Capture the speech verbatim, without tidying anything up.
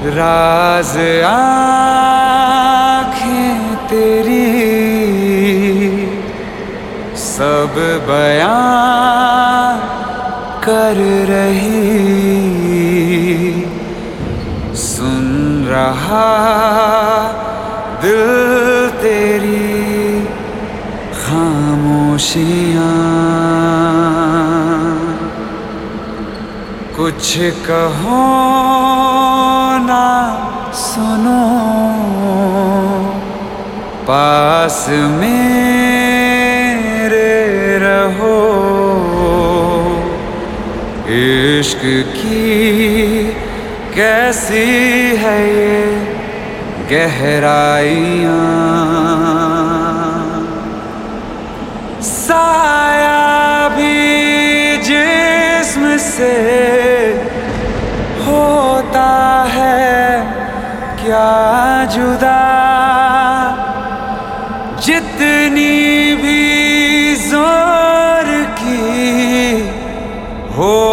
राज आँखें तेरी सब बयां कर रही, सुन रहा दिल तेरी खामोशियाँ। कुछ कहो ना सुनो, पास मेरे रहो। इश्क की कैसी है ये गहराइयाँ, साया भी जिस्म से होता है क्या जुदा, जितनी भी जोर की हो